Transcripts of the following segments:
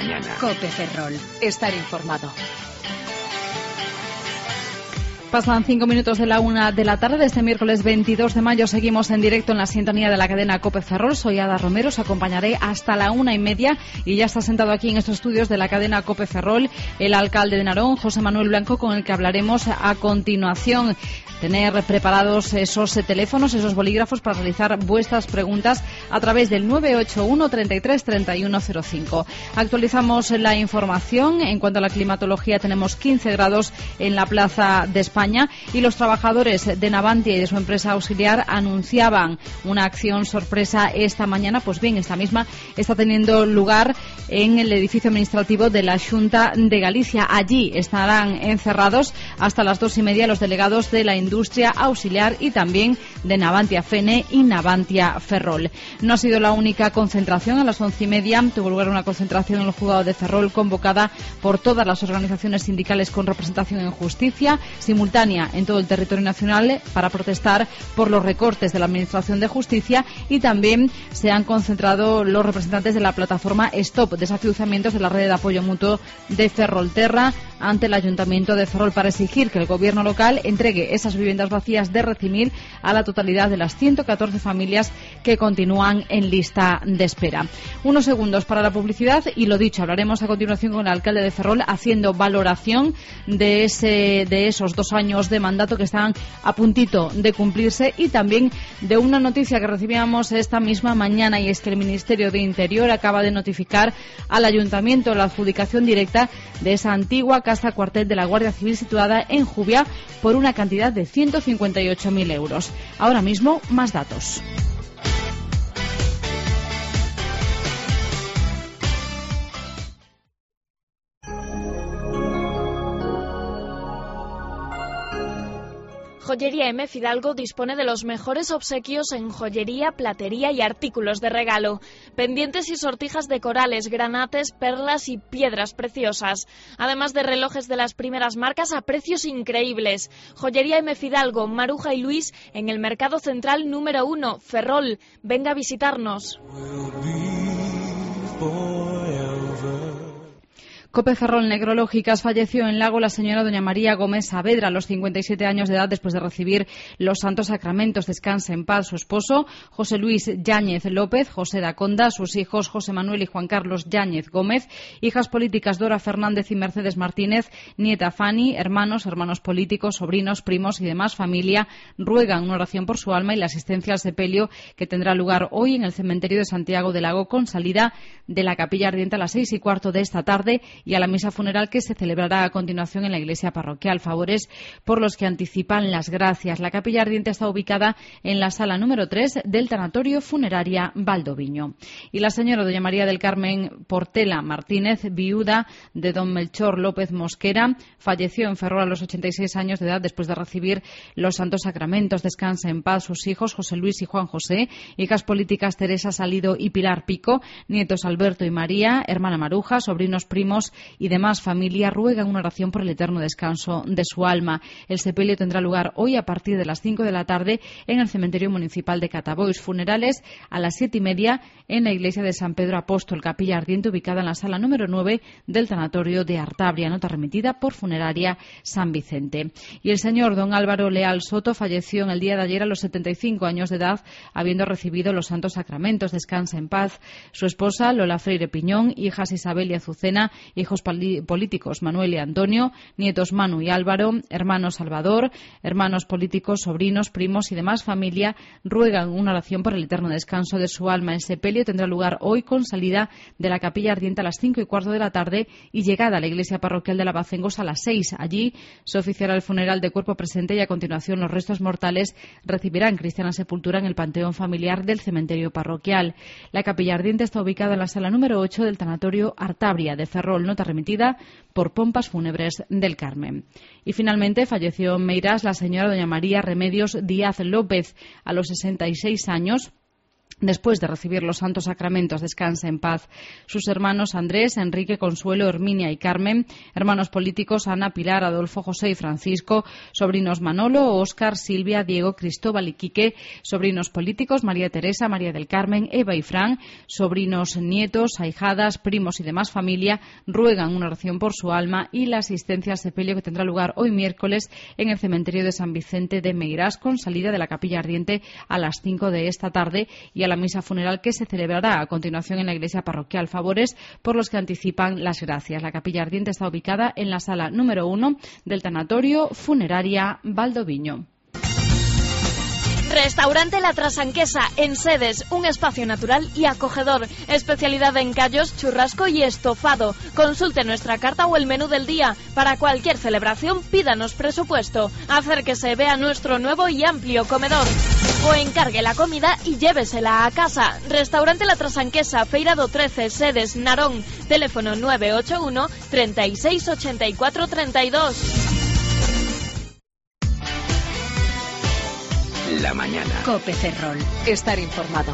mañana. COPE Ferrol. Estar informado. Pasan 5 minutos de la 1 de la tarde de este miércoles 22 de mayo. Seguimos en directo en la sintonía de la cadena COPE Ferrol. Soy Ada Romero, os acompañaré hasta la 1:30 y ya está sentado aquí en estos estudios de la cadena COPE Ferrol el alcalde de Narón, José Manuel Blanco, con el que hablaremos a continuación. Tener preparados esos teléfonos, esos bolígrafos para realizar vuestras preguntas a través del 981 33 3105. Actualizamos la información. En cuanto a la climatología, tenemos 15 grados en la Plaza de España y los trabajadores de Navantia y de su empresa auxiliar anunciaban una acción sorpresa esta mañana. Pues bien, esta misma está teniendo lugar en el edificio administrativo de la Xunta de Galicia. Allí estarán encerrados hasta las 2:30 los delegados de la industria auxiliar y también de Navantia Fene y Navantia Ferrol. No ha sido la única concentración. A las 11:30 tuvo lugar una concentración en el juzgado de Ferrol convocada por todas las organizaciones sindicales con representación en justicia, simultánea en todo el territorio nacional, para protestar por los recortes de la Administración de Justicia, y también se han concentrado los representantes de la plataforma Stop Desafiuzamientos de la red de apoyo mutuo de Ferrolterra ante el Ayuntamiento de Ferrol para exigir que el gobierno local entregue esas viviendas vacías de Recimil a la totalidad de las 114 familias que continúan en lista de espera. Unos segundos para la publicidad y lo dicho, hablaremos a continuación con el alcalde de Ferrol haciendo valoración de esos 2 años de mandato que están a puntito de cumplirse, y también de una noticia que recibíamos esta misma mañana, y es que el Ministerio de Interior acaba de notificar al Ayuntamiento la adjudicación directa de esa antigua casa cuartel de la Guardia Civil situada en Jubia por una cantidad de 158.000 euros. Ahora mismo, más datos. Joyería M. Fidalgo dispone de los mejores obsequios en joyería, platería y artículos de regalo. Pendientes y sortijas de corales, granates, perlas y piedras preciosas. Además de relojes de las primeras marcas a precios increíbles. Joyería M. Fidalgo, Maruja y Luis en el Mercado Central número 1, Ferrol. Venga a visitarnos. COPE Ferrol Necrológicas. Falleció en Lago la señora doña María Gómez Saavedra a los 57 años de edad después de recibir los santos sacramentos. Descanse en paz su esposo, José Luis Yáñez López, José Daconda, sus hijos José Manuel y Juan Carlos Yáñez Gómez, hijas políticas Dora Fernández y Mercedes Martínez, nieta Fanny, hermanos políticos, sobrinos, primos y demás familia ruegan una oración por su alma y la asistencia al sepelio que tendrá lugar hoy en el cementerio de Santiago del Lago, con salida de la capilla ardiente a las 6:15 de esta tarde, y a la misa funeral que se celebrará a continuación en la iglesia parroquial. Favores por los que anticipan las gracias. La capilla ardiente está ubicada en la sala número 3 del tanatorio funeraria Valdoviño. Y la señora doña María del Carmen Portela Martínez, viuda de don Melchor López Mosquera, falleció en Ferrol a los 86 años de edad después de recibir los santos sacramentos. Descansa en paz sus hijos José Luis y Juan José, hijas políticas Teresa Salido y Pilar Pico, nietos Alberto y María, hermana Maruja, sobrinos, primos y demás familia ruegan una oración por el eterno descanso de su alma. El sepelio tendrá lugar hoy a partir de las 5 de la tarde en el cementerio municipal de Catabois. Funerales a las 7:30 en la iglesia de San Pedro Apóstol, capilla ardiente ubicada en la sala número 9 del tanatorio de Artabria. Nota remitida por Funeraria San Vicente. Y el señor don Álvaro Leal Soto falleció en el día de ayer a los 75 años de edad, habiendo recibido los santos sacramentos. Descansa en paz su esposa Lola Freire Piñón, hijas Isabel y Azucena, hijos políticos Manuel y Antonio, nietos Manu y Álvaro, hermanos Salvador, hermanos políticos, sobrinos, primos y demás familia ruegan una oración por el eterno descanso de su alma. El sepelio tendrá lugar hoy con salida de la capilla ardiente a las 5:15 de la tarde y llegada a la iglesia parroquial de Lavacengos a las 6. Allí se oficiará el funeral de cuerpo presente y a continuación los restos mortales recibirán cristiana sepultura en el panteón familiar del cementerio parroquial. La capilla ardiente está ubicada en la sala número 8 del tanatorio Artabria de Ferrol. Nota remitida por Pompas Fúnebres del Carmen. Y finalmente falleció en Meirás la señora doña María Remedios Díaz López a los 66 años Después de recibir los santos sacramentos, descansa en paz. Sus hermanos Andrés, Enrique, Consuelo, Herminia y Carmen, hermanos políticos Ana, Pilar, Adolfo, José y Francisco, sobrinos Manolo, Óscar, Silvia, Diego, Cristóbal y Quique, sobrinos políticos María Teresa, María del Carmen, Eva y Fran, sobrinos, nietos, ahijadas, primos y demás familia, ruegan una oración por su alma y la asistencia al sepelio que tendrá lugar hoy miércoles en el cementerio de San Vicente de Meirás, con salida de la Capilla Ardiente a las 5 de esta tarde, y a la misa funeral que se celebrará a continuación en la iglesia parroquial. Favores por los que anticipan las gracias. La Capilla Ardiente está ubicada en la sala número 1 del tanatorio Funeraria Valdoviño. Restaurante La Trasanquesa, en Sedes, un espacio natural y acogedor. Especialidad en callos, churrasco y estofado. Consulte nuestra carta o el menú del día. Para cualquier celebración, pídanos presupuesto. Acérquese, vea nuestro nuevo y amplio comedor. O encargue la comida y llévesela a casa. Restaurante La Trasanquesa, Feirado 13, Sedes, Narón. Teléfono 981 36 84 32. La mañana. COPE Ferrol. Estar informado.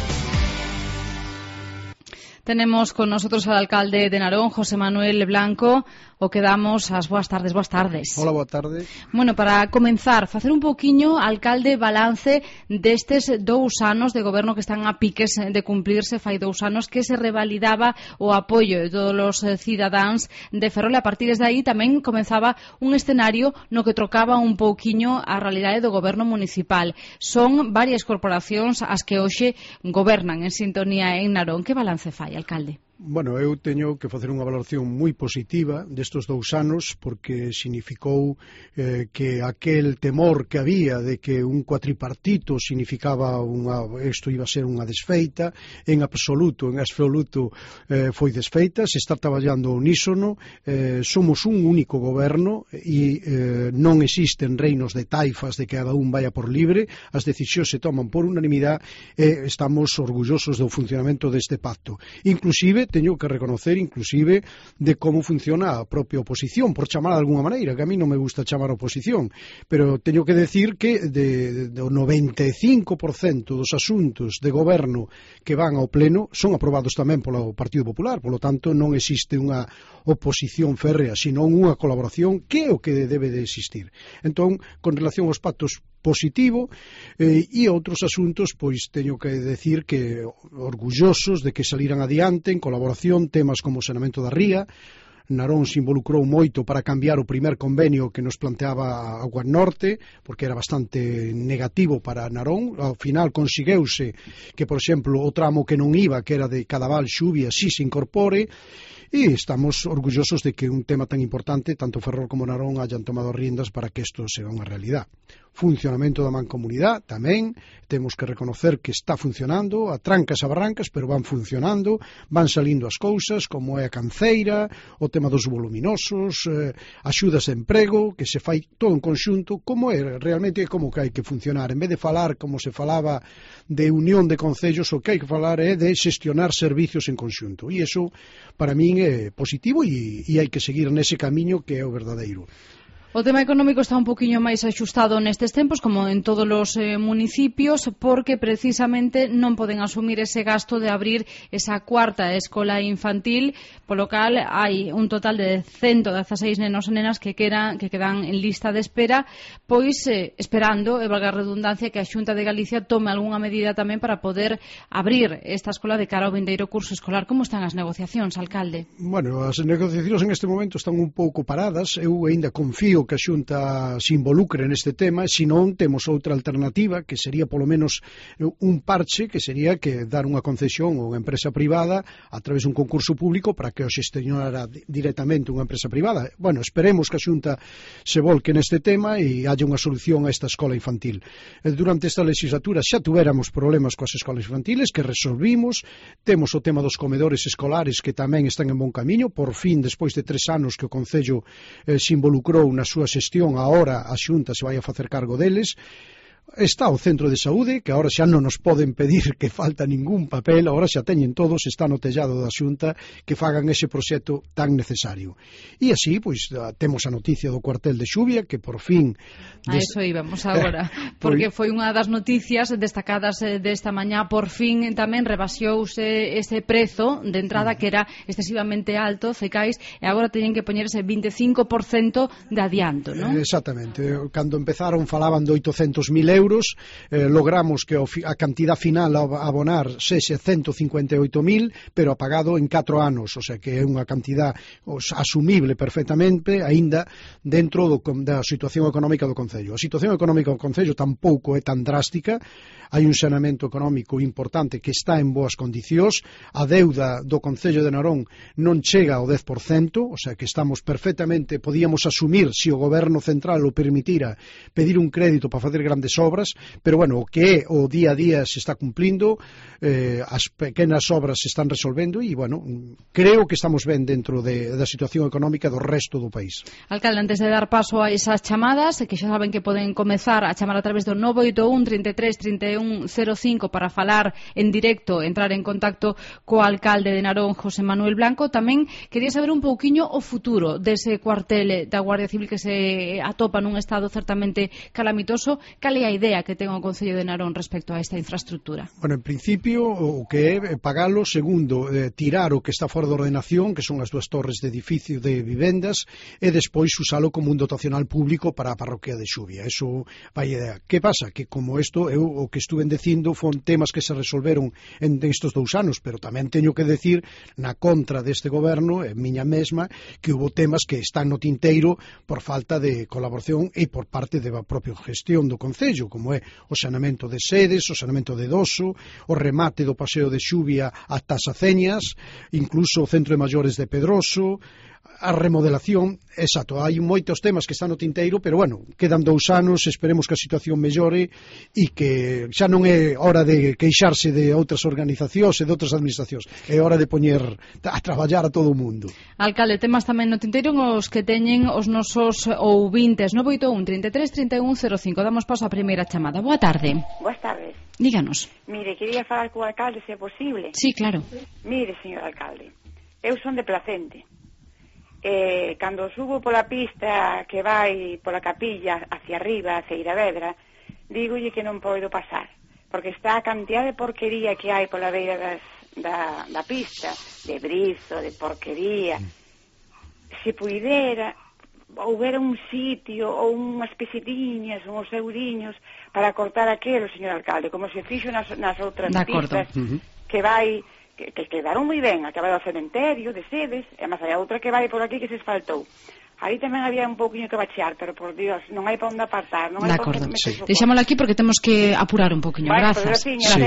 Tenemos con nosotros al alcalde de Narón, José Manuel Blanco. O quedamos as boas tardes. Hola, boa tarde. Bueno, para comenzar, facer un pouquiño, alcalde, balance destes 2 anos de goberno que están a piques de cumplirse. Fai 2 anos que se revalidaba o apoio de todos os cidadáns de Ferrol. A partir de aí tamén comenzaba un escenario no que trocaba un pouquiño a realidade do goberno municipal. Son varias corporacións as que hoxe gobernan en sintonía en Narón. Que balance fai, alcalde? Bueno, eu teño que facer unha valoración moi positiva destes 2 anos, porque significou que aquel temor que había de que un cuatripartito significaba isto iba a ser unha desfeita, en absoluto foi desfeita. Se está traballando unísono, somos un único goberno e non existen reinos de taifas de que cada un vaya por libre. As decisións se toman por unanimidade e estamos orgullosos do funcionamento deste pacto. Inclusive teño que reconocer de como funciona a propia oposición, por chamar de alguna maneira, que a mí non me gusta chamar oposición, pero teño que decir que do 95% dos asuntos de goberno que van ao pleno son aprobados tamén polo Partido Popular, polo tanto non existe unha oposición férrea, sino unha colaboración que é o que debe de existir. Entón, con relación aos pactos, positivo, e outros asuntos, pois teño que decir que orgullosos de que saliran adiante en colaboración temas como o saneamento da ría. Narón se involucrou moito para cambiar o primer convenio que nos planteaba Agua Norte, porque era bastante negativo para Narón. Ao final consegueuse que, por exemplo, o tramo que non iba, que era de Cadaval Xubia, si se incorpore, e estamos orgullosos de que un tema tan importante, tanto Ferrol como Narón, hayan tomado riendas para que isto sea unha realidad. Funcionamento da mancomunidade tamén, temos que reconocer que está funcionando a trancas e barrancas, pero van funcionando, van salindo as cousas, como é a canceira, o tema dos voluminosos, axudas de emprego, que se fai todo en conxunto, como é realmente como que hai que funcionar. En vez de falar como se falaba de unión de concellos, o que hai que falar é de xestionar servicios en conxunto, e iso para min é positivo e hai que seguir nese camiño que é o verdadeiro. O tema económico está un poquinho máis axustado nestes tempos, como en todos os municipios, porque precisamente non poden asumir ese gasto de abrir esa 4ª escola infantil, polo cal hai un total de 116 nenos e nenas que quedan en lista de espera, pois esperando, e valga a redundancia, que a Xunta de Galicia tome algunha medida tamén para poder abrir esta escola de cara ao vindeiro curso escolar. Como están as negociacións, alcalde? Bueno, as negociacións en este momento están un pouco paradas. Eu aínda confío que a Xunta se involucre neste tema, se non temos outra alternativa, que sería polo menos un parche, que sería que dar unha concesión a unha empresa privada a través dun concurso público para que o xestionara directamente unha empresa privada. Bueno, esperemos que a Xunta se volque neste tema e haya unha solución a esta escola infantil. Durante esta legislatura xa tuéramos problemas coas escolas infantiles que resolvimos. Temos o tema dos comedores escolares que tamén están en bon camiño. Por fin, despois de 3 anos que o Concello se involucrou na súa xestión, agora a Xunta se vai a facer cargo deles. Está o centro de saúde, que agora xa non nos poden pedir que falta ningún papel, agora xa teñen todos, está no tellado da Xunta, que fagan ese proxecto tan necesario. E así, pois, temos a noticia do cuartel de Xuvia, que por fin... A eso íbamos agora, porque foi unha das noticias destacadas desta mañá, por fin tamén rebaixouse ese prezo de entrada que era excesivamente alto, Cecais, e agora teñen que poñer ese 25% de adianto, non? Exactamente, cando empezaron falaban de 800.000 euros, logramos que a cantidad final a abonar sexe 158.000, pero a pagado en 4 anos, o sea que é unha cantidad asumible perfectamente, aínda dentro da situación económica do Concello. A situación económica do Concello tampouco é tan drástica, hai un saneamento económico importante que está en boas condicións, a deuda do Concello de Narón non chega ao 10%, o sea que estamos perfectamente, podíamos asumir, se o goberno central o permitira, pedir un crédito para facer grandes obras, pero bueno, o que é o día a día se está cumplindo, as pequenas obras se están resolvendo e, bueno, creo que estamos ben dentro da situación económica do resto do país. Alcalde, antes de dar paso a esas chamadas, que xa saben que poden comezar a chamar a través do 981 33 31 05 para falar en directo, entrar en contacto co alcalde de Narón, José Manuel Blanco, tamén quería saber un pouquiño o futuro dese cuartel da Guardia Civil que se atopa nun estado certamente calamitoso. Cal é a idea que ten o Concello de Narón respecto a esta infraestructura? Bueno, en principio, o que é pagalo, segundo, tirar o que está fora de ordenación, que son as 2 torres de edificio de vivendas, e despois usalo como un dotacional público para a parroquia de Xuvia. Eso vai idea. Que pasa? Que como isto, eu o que estuve dicindo fon temas que se resolveron en estes 2 anos, pero tamén teño que decir, na contra deste goberno, miña mesma, que hubo temas que están no tinteiro por falta de colaboración e por parte da propia gestión do Concello, como é o saneamento de Sedes, o saneamento de Doso, o remate do paseo de Xuvia ata as Aceñas, incluso o centro de maiores de Pedroso, a remodelación, exacto, hai moitos temas que están no tinteiro, pero bueno, quedan 2 anos, esperemos que a situación mellore e que xa non é hora de queixarse de outras organizacións e de outras administracións, é hora de poñer a traballar a todo o mundo. Alcalde, temas tamén no tinteiro os que teñen os nosos ouvintes. 981 33 31 05. Damos paso á primeira chamada. Boa tarde. Boas tardes. Díganos. Mire, quería falar co alcalde, se é posible. Sí, claro. Mire, señor alcalde, eu son de Placente. Cando subo pola pista que vai pola capilla hacia arriba, hacia Iravedra, dígolle que non podo pasar, porque está a cantidad de porquería que hai pola beira da pista, de brizo, de porquería. Se puidera, houbera un sitio ou unhas piscidiñas, unhos euriños para cortar aquelo, señor alcalde, como se fixo nas outras pistas que vai... que quedaron moi ben, a que vai ao cementerio de Sedes, e máis hai outra que vai por aquí que se esfaltou. Aí tamén había un pouquinho que bachear, pero por Dios, non hai para onde apartar, non hai para onde meter socorro. Deixámoslo aquí porque temos que apurar un pouquinho. Grazas.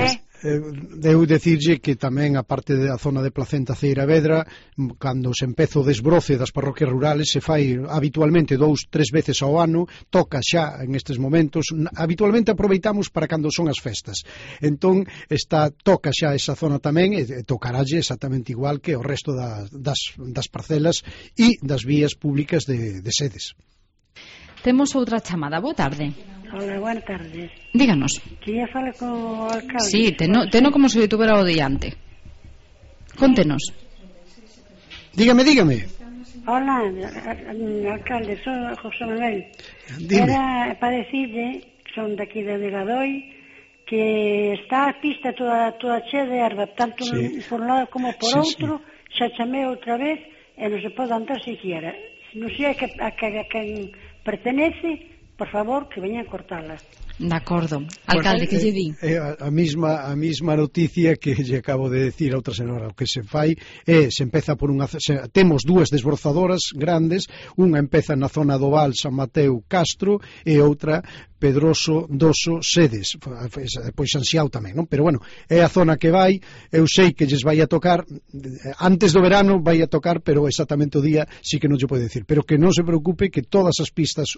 Deu decirlle que tamén a parte da zona de Placenta Ceiravedra, cando se empeza o desbroce das parroquias rurales, se fai habitualmente 2-3 veces ao ano, toca xa en estes momentos, habitualmente aproveitamos para cando son as festas, entón toca xa esa zona tamén, e tocaralle exactamente igual que o resto das parcelas e das vías públicas de Sedes. Temos outra chamada. Boa tarde. Hola, buenas tardes. Díganos. Quería falar co alcalde. Sí, teno como se tuvera o diante. Contenos. Dígame. Hola, alcalde, soy José Manuel. Dime. Era para decirle, son daqui de Vegadoi, que está a pista toda chea de erva, tanto por un lado como por outro, xa chamei outra vez e non se pode andar siquiera. Non sei a quen pertenece, por favor, que veñan a cortala. De acordo. Alcalde, que lle di? A mesma noticia que lle acabo de decir a outra senhora. O que se fai se empeza por temos 2 desbrozadoras grandes, unha empeza na zona do Val, San Mateo, Castro, e outra Pedroso, Doso, Sedes, pois Sanxiao tamén, non? Pero bueno, é a zona que vai, eu sei que lles vai a tocar, antes do verano vai a tocar, pero exactamente o día sí que non lle pode decir, pero que non se preocupe que todas as pistas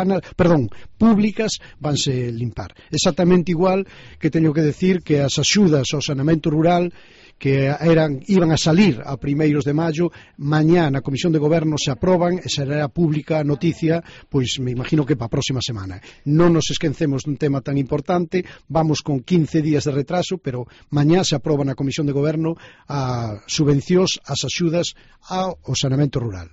públicas vanse limpar. Exactamente igual que teño que decir que as axudas ao saneamento rural que iban a salir a primeiros de maio, mañá na Comisión de Goberno se aproban e será pública a noticia, pois me imagino que para a próxima semana. Non nos esquecemos dun tema tan importante, vamos con 15 días de retraso, pero mañá se aproba na Comisión de Goberno a subvencións, as axudas ao saneamento rural.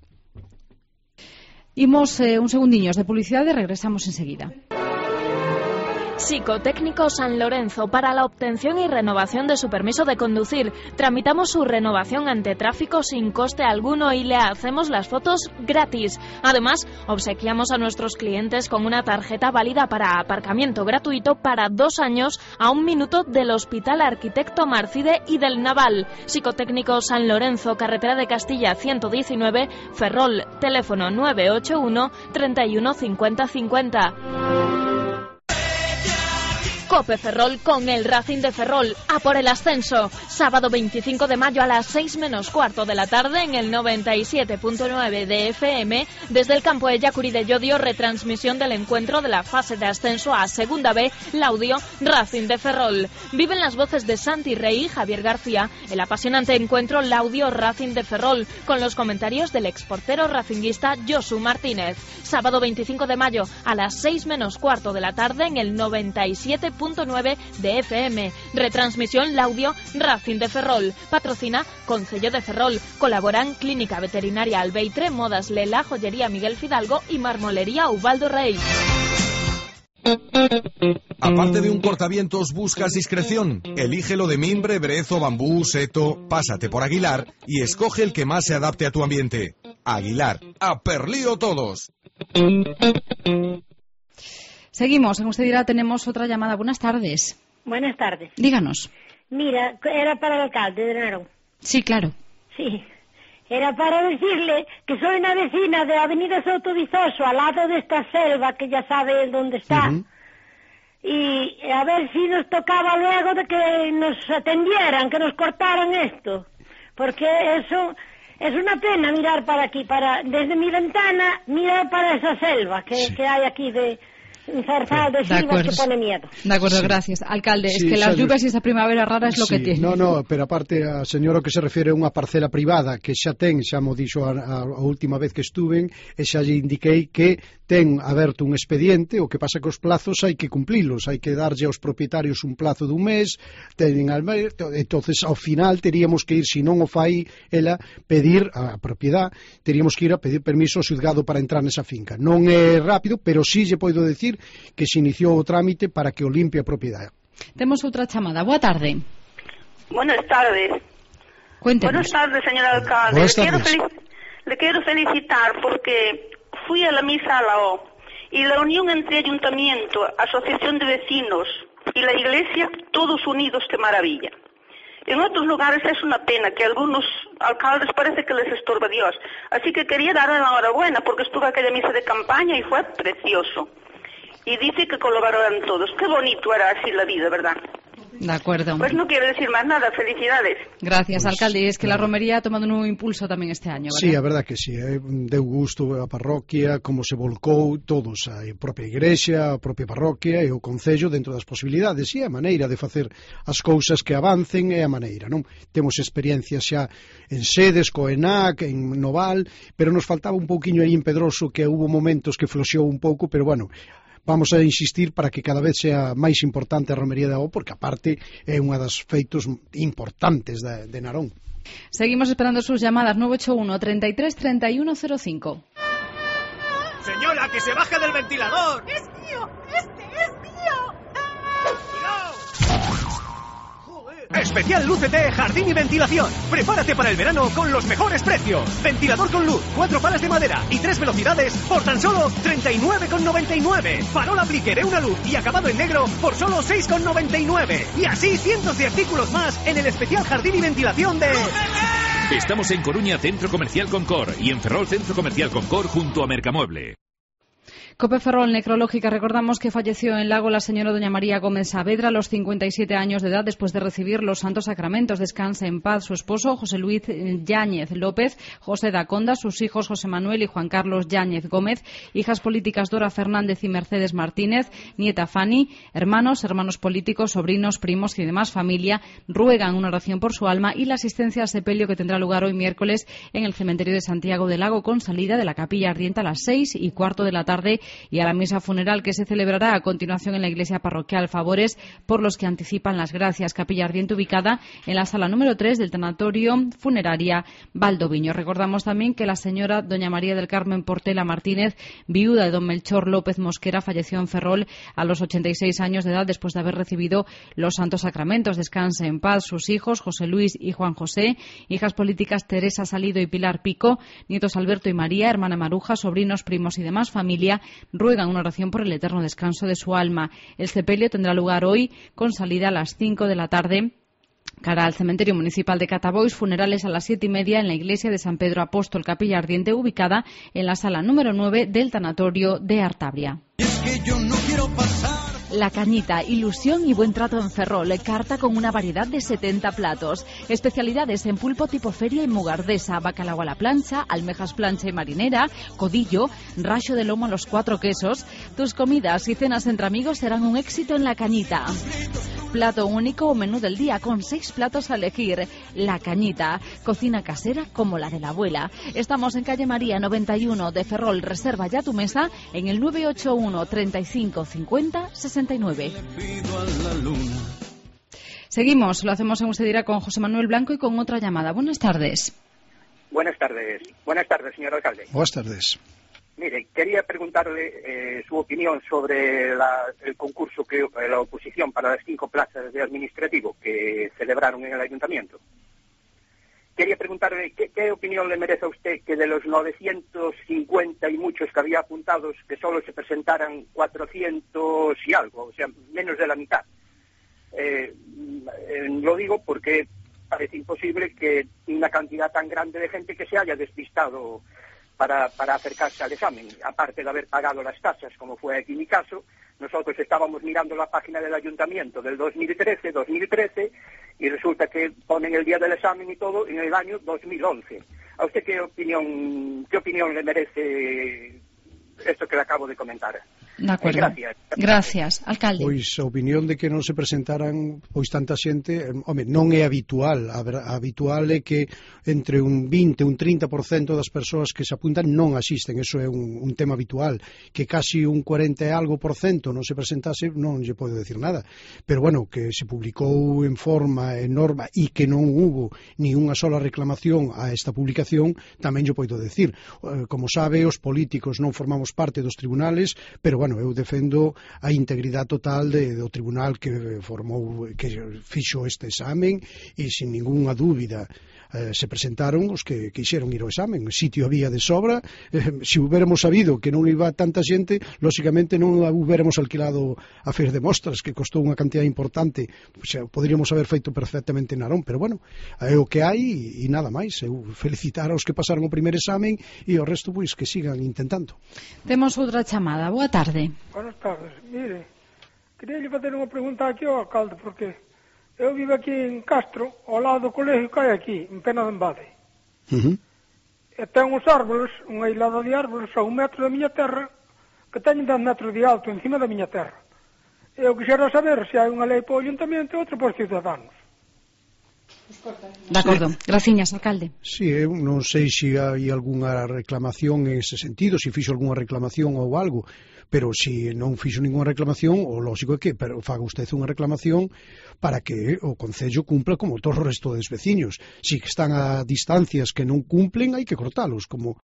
Imos un segundiños de publicidade e regresamos enseguida. Psicotécnico San Lorenzo, para la obtención y renovación de su permiso de conducir. Tramitamos su renovación ante tráfico sin coste alguno y le hacemos las fotos gratis. Además, obsequiamos a nuestros clientes con una tarjeta válida para aparcamiento gratuito para 2 años a 1 minuto del Hospital Arquitecto Marcide y del Naval. Psicotécnico San Lorenzo, carretera de Castilla 119, Ferrol, teléfono 981 31 50 50. Cope Ferrol con el Racing de Ferrol, a por el ascenso. Sábado 25 de mayo a las 6 menos cuarto de la tarde en el 97.9 de FM, desde el campo de Yacurí de Llodio, retransmisión del encuentro de la fase de ascenso a Segunda B, Laudio, Racing de Ferrol. Viven las voces de Santi Rey y Javier García, el apasionante encuentro Laudio Racing de Ferrol, con los comentarios del exportero racinguista Josu Martínez. Sábado 25 de mayo a las 6 menos cuarto de la tarde en el 97.9 de FM. Retransmisión Laudio Racing de Ferrol. Patrocina Concello de Ferrol. Colaboran Clínica Veterinaria Albeitre, Modas Lela, Joyería Miguel Fidalgo y Marmolería Ubaldo Rey. Aparte de un cortavientos, ¿buscas discreción? Elígelo de mimbre, brezo, bambú, seto. Pásate por Aguilar y escoge el que más se adapte a tu ambiente. Aguilar, a perlío todos. Seguimos, como usted dirá, tenemos otra llamada. Buenas tardes. Buenas tardes. Díganos. Mira, era para el alcalde de Narón. Sí, claro. Sí, era para decirle que soy una vecina de Avenida Soto Vizoso, al lado de esta selva, que ya sabe dónde está. Y a ver si nos tocaba luego de que nos atendieran, que nos cortaran esto. Porque eso es una pena mirar para aquí, desde mi ventana, mirar para esa selva que hay aquí de zarzal de silvas que pone miedo. De acuerdo, gracias. Alcalde, es que las lluvias y esa primavera rara es lo que tiene. No, pero aparte a señora que se refire a unha parcela privada que xa mo dixo a última vez que estuven, e xa lle indiquei que ten aberto un expediente, o que pasa que os plazos hai que cumplilos, hai que darlle aos propietarios un plazo dun mes, entonces ao final teríamos que ir, se non o fai ela, pedir a propiedade, teríamos que ir a pedir permiso ao xuzgado para entrar nesa finca. Non é rápido, pero sí lle podo decir que se iniciou o trámite para que o limpie a propiedade. Temos outra chamada. Boa tarde. Buenas tardes. Cuéntenos. Buenas tardes, señor alcalde. Buenas tardes. Le quiero felicitar porque fui a la misa a la O y la unión entre ayuntamiento, asociación de vecinos y la iglesia, todos unidos, qué maravilla. En otros lugares es una pena que a algunos alcaldes parece que les estorba Dios. Así que quería darle la enhorabuena porque estuve a aquella misa de campaña y fue precioso. Y dice que colaboraron todos. Qué bonito era así la vida, ¿verdad? De acuerdo. Pues no quiero decir más nada. Felicidades. Gracias, alcalde. Y es que la romería ha tomado un nuevo impulso tamén este año, ¿verdad? Sí, a verdad que sí. Deu gusto a parroquia, como se volcou todos, a propia igrexa, a propia parroquia e o concello dentro das posibilidades. E a maneira de facer as cousas que avancen é a maneira, non? Temos experiencias xa en sedes, co ENAC, en Noval, pero nos faltaba un pouquiño aí en Pedroso, que hubo momentos que floxeou un pouco, pero bueno, vamos a insistir para que cada vez sea máis importante a romería da O, porque aparte é unha das feitos importantes de Narón. Seguimos esperando sus llamadas. 981 33 3105. Señora, que se baje del ventilador. ¡Es mío! ¡Este es mío! ¡Cuidado! Especial Lúcete Jardín y Ventilación. Prepárate para el verano con los mejores precios. Ventilador con luz, 4 palas de madera y 3 velocidades por tan solo 39,99. Farol aplique de una luz y acabado en negro por solo 6,99. Y así cientos de artículos más en el especial Jardín y Ventilación de... ¡Lúcete! Estamos en Coruña, Centro Comercial Concor, y en Ferrol, Centro Comercial Concor, junto a Mercamueble. Cope Ferrol necrológica. Recordamos que falleció en Lago la señora doña María Gómez Saavedra a los 57 años de edad después de recibir los santos sacramentos. Descanse en paz su esposo José Luis Yáñez López, José Daconda, sus hijos José Manuel y Juan Carlos Yáñez Gómez, hijas políticas Dora Fernández y Mercedes Martínez, nieta Fanny, hermanos políticos, sobrinos, primos y demás familia ruegan una oración por su alma y la asistencia al sepelio que tendrá lugar hoy miércoles en el cementerio de Santiago del Lago con salida de la capilla ardiente a las 6:15 de la tarde y a la misa funeral que se celebrará a continuación en la iglesia parroquial. Favores por los que anticipan las gracias. Capilla ardiente ubicada en la sala número 3 del tanatorio funeraria Valdoviño. Recordamos también que la señora doña María del Carmen Portela Martínez, viuda de don Melchor López Mosquera, falleció en Ferrol a los 86 años de edad después de haber recibido los santos sacramentos. Descanse en paz sus hijos José Luis y Juan José, hijas políticas Teresa Salido y Pilar Pico, nietos Alberto y María, hermana Maruja, sobrinos, primos y demás familia ruegan una oración por el eterno descanso de su alma. El sepelio tendrá lugar hoy con salida a las 5 de la tarde cara al cementerio municipal de Catabois, funerales a las 7:30 en la iglesia de San Pedro Apóstol, capilla ardiente ubicada en la sala número 9 del tanatorio de Artabria. La Cañita, ilusión y buen trato en Ferrol. Carta con una variedad de 70 platos. Especialidades en pulpo tipo feria y mugardesa, bacalao a la plancha, almejas plancha y marinera, codillo, racho de lomo a los 4 quesos. Tus comidas y cenas entre amigos serán un éxito en La Cañita. Plato único o menú del día con 6 platos a elegir. La Cañita, cocina casera como la de la abuela. Estamos en calle María 91 de Ferrol. Reserva ya tu mesa en el 981 35 50 69. Seguimos, lo hacemos en Usted Dirá con José Manuel Blanco y con otra llamada. Buenas tardes. Buenas tardes, señor alcalde. Buenas tardes. Mire, quería preguntarle su opinión sobre el concurso que la oposición para las 5 plazas de administrativo que celebraron en el ayuntamiento. Quería preguntarle qué opinión le merece a usted que de los 950 y muchos que había apuntados, que solo se presentaran 400 y algo, o sea, menos de la mitad. Lo digo porque parece imposible que una cantidad tan grande de gente que se haya despistado para acercarse al examen, aparte de haber pagado las tasas, como fue aquí mi caso. Nosotros estábamos mirando la página del ayuntamiento del 2013, y resulta que ponen el día del examen y todo en el año 2011. ¿A usted qué opinión le merece esto que le acabo de comentar? De acordo. Gracias, alcalde. Pois a opinión de que non se presentaran tanta xente, non é habitual. Habitual é que entre un 20 e un 30% das persoas que se apuntan non asisten. Eso é un tema habitual. Que casi un 40 e algo por cento non se presentase, non lle podo decir nada. Pero bueno, que se publicou en forma, en norma, e que non hubo ni unha sola reclamación a esta publicación, tamén lle podo decir. Como sabe, os políticos non formamos parte dos tribunales, pero bueno, eu defendo a integridade total do tribunal que fixo este examen, e sin ninguna dúbida se presentaron os que quixeron ir ao examen. Sitio había de sobra. Se hubiéramos sabido que non iba tanta xente, lóxicamente non hubiéramos alquilado a Feira de Mostras, que costou unha cantidad importante. Poderíamos haber feito perfectamente Narón, pero bueno, é o que hai e nada máis. Eu felicitar aos que pasaron o primeiro examen e o resto pois que sigan intentando. Temos outra chamada. Boa tarde. Buenas tardes. Mire, quería facer unha pregunta aquí ao alcalde, porque eu vivo aquí en Castro, ao lado do colegio que hai aquí, en Pena de Embade. E ten uns árboles, unha hilada de árboles a 1 metro da miña terra, que teñen 10 metros de alto encima da miña terra. Eu quixera saber se hai unha lei para o ayuntamento e outra para os cidadanos. De acordo. Graciñas, alcalde. Sí, eu non sei se hai algunha reclamación en ese sentido, se fixo algunha reclamación ou algo, pero se non fixo ninguna reclamación, o lógico é que faga usted unha reclamación para que o Concello cumpla como todo o resto dos veciños. Si que están a distancias que non cumplen, hai que cortalos, como